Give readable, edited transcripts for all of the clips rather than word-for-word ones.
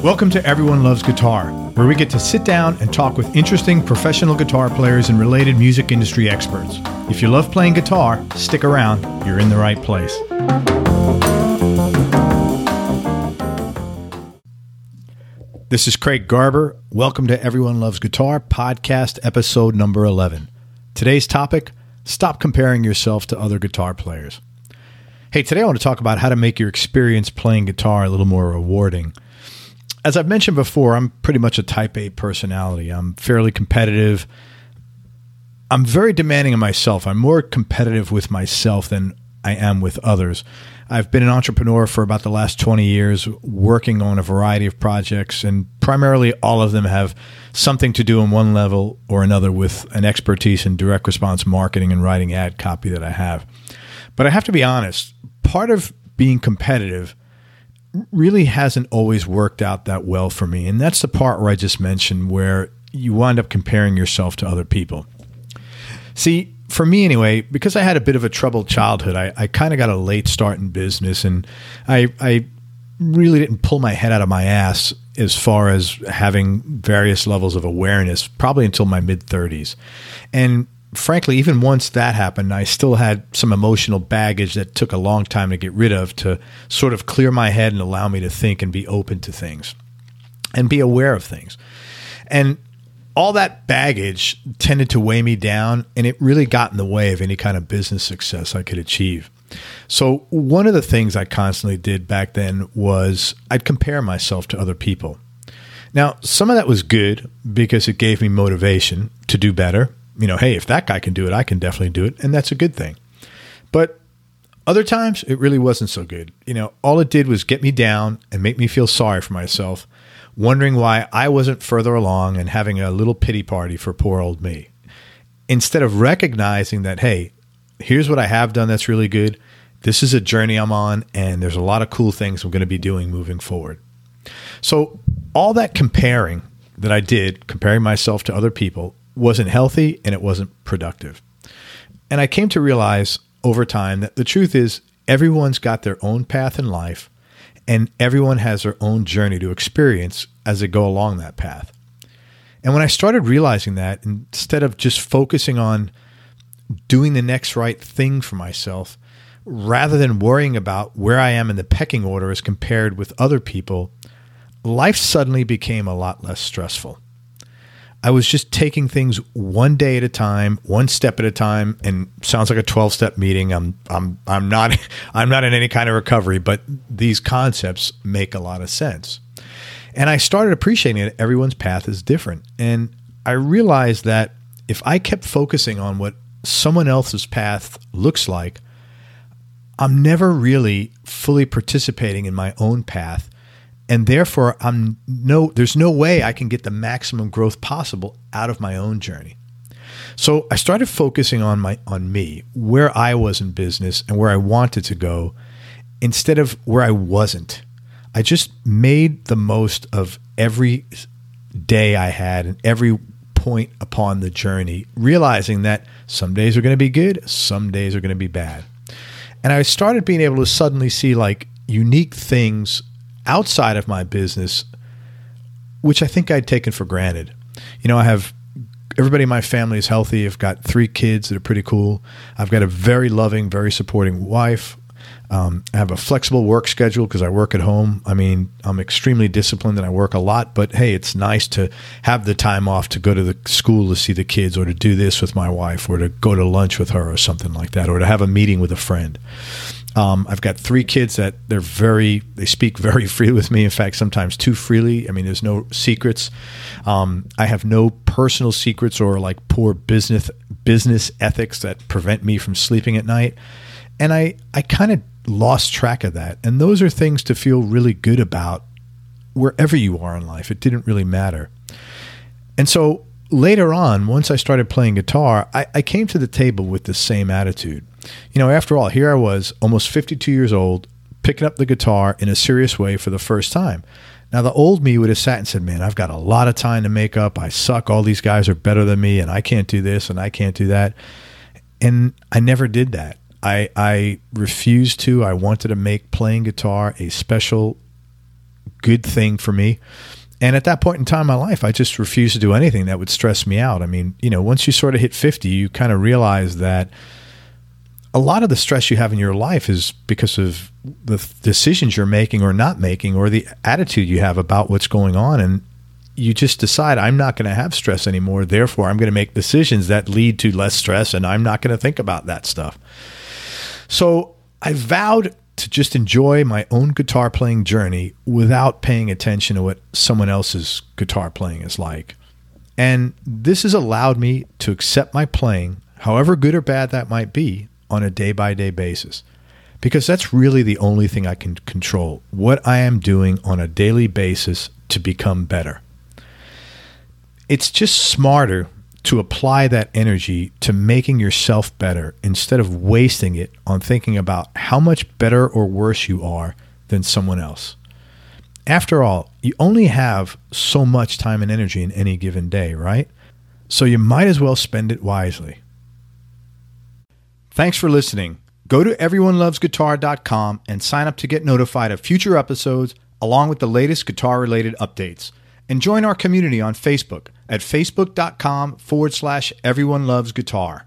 Welcome to Everyone Loves Guitar, where we get to sit down and talk with interesting professional guitar players and related music industry experts. If you love playing guitar, stick around. You're in the right place. This is Craig Garber. Welcome to Everyone Loves Guitar, podcast episode number 11. Today's topic, stop comparing yourself to other guitar players. Hey, today I want to talk about how to make your experience playing guitar a little more rewarding. As I've mentioned before, I'm pretty much a type A personality. I'm fairly competitive. I'm very demanding of myself. I'm more competitive with myself than I am with others. I've been an entrepreneur for about the last 20 years, working on a variety of projects, and primarily all of them have something to do on one level or another with an expertise in direct response marketing and writing ad copy that I have. But I have to be honest, part of being competitive really hasn't always worked out that well for me. And that's the part where I just mentioned, where you wind up comparing yourself to other people. See, for me anyway, because I had a bit of a troubled childhood, I kind of got a late start in business, and I really didn't pull my head out of my ass as far as having various levels of awareness, probably until my mid-30s. And frankly, even once that happened, I still had some emotional baggage that took a long time to get rid of, to sort of clear my head and allow me to think and be open to things and be aware of things. And all that baggage tended to weigh me down, and it really got in the way of any kind of business success I could achieve. So one of the things I constantly did back then was I'd compare myself to other people. Now, some of that was good because it gave me motivation to do better. You know, hey, if that guy can do it, I can definitely do it. And that's a good thing. But other times, it really wasn't so good. You know, all it did was get me down and make me feel sorry for myself, wondering why I wasn't further along and having a little pity party for poor old me. Instead of recognizing that, hey, here's what I have done that's really good. This is a journey I'm on, and there's a lot of cool things I'm going to be doing moving forward. So all that comparing that I did, comparing myself to other people, wasn't healthy and it wasn't productive. And I came to realize over time that the truth is everyone's got their own path in life, and everyone has their own journey to experience as they go along that path. And when I started realizing that, instead of just focusing on doing the next right thing for myself, rather than worrying about where I am in the pecking order as compared with other people, life suddenly became a lot less stressful. I was just taking things one day at a time, one step at a time, and sounds like a 12-step meeting. I'm not in any kind of recovery, but these concepts make a lot of sense. And I started appreciating that everyone's path is different. And I realized that if I kept focusing on what someone else's path looks like, I'm never really fully participating in my own path. And therefore, there's no way I can get the maximum growth possible out of my own journey. So I started focusing on me, where I was in business and where I wanted to go, instead of where I wasn't. I just made the most of every day I had and every point upon the journey, realizing that some days are going to be good, some days are going to be bad. And I started being able to suddenly see like unique things outside of my business, which I think I'd taken for granted. You know, everybody in my family is healthy. I've got 3 kids that are pretty cool. I've got a very loving, very supporting wife. I have a flexible work schedule because I work at home. I mean, I'm extremely disciplined and I work a lot, but hey, it's nice to have the time off to go to the school to see the kids, or to do this with my wife, or to go to lunch with her or something like that, or to have a meeting with a friend. I've got 3 kids that they speak very freely with me. In fact, sometimes too freely. I mean, there's no secrets. I have no personal secrets or like poor business ethics that prevent me from sleeping at night. And I kind of lost track of that. And those are things to feel really good about wherever you are in life. It didn't really matter. And so later on, once I started playing guitar, I came to the table with the same attitude. You know, after all, here I was, almost 52 years old, picking up the guitar in a serious way for the first time. Now, the old me would have sat and said, man, I've got a lot of time to make up. I suck. All these guys are better than me, and I can't do this, and I can't do that. And I never did that. I refused to. I wanted to make playing guitar a special good thing for me. And at that point in time in my life, I just refused to do anything that would stress me out. I mean, once you sort of hit 50, you kind of realize that a lot of the stress you have in your life is because of the decisions you're making or not making, or the attitude you have about what's going on. And you just decide, I'm not going to have stress anymore. Therefore, I'm going to make decisions that lead to less stress, and I'm not going to think about that stuff. So I vowed to just enjoy my own guitar playing journey without paying attention to what someone else's guitar playing is like. And this has allowed me to accept my playing, however good or bad that might be, on a day-by-day basis. Because that's really the only thing I can control, what I am doing on a daily basis to become better. It's just smarter to apply that energy to making yourself better instead of wasting it on thinking about how much better or worse you are than someone else. After all, you only have so much time and energy in any given day, right? So you might as well spend it wisely. Thanks for listening. Go to everyonelovesguitar.com and sign up to get notified of future episodes along with the latest guitar-related updates. And join our community on Facebook at facebook.com/everyonelovesguitar.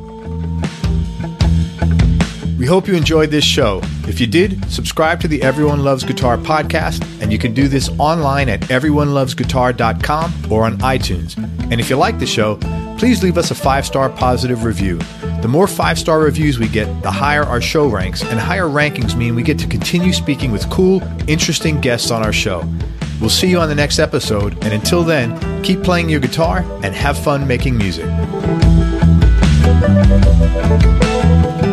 We hope you enjoyed this show. If you did, subscribe to the Everyone Loves Guitar podcast, and you can do this online at everyonelovesguitar.com or on iTunes. And if you like the show, please leave us a 5-star positive review. The more 5-star reviews we get, the higher our show ranks, and higher rankings mean we get to continue speaking with cool, interesting guests on our show. We'll see you on the next episode, and until then, keep playing your guitar and have fun making music.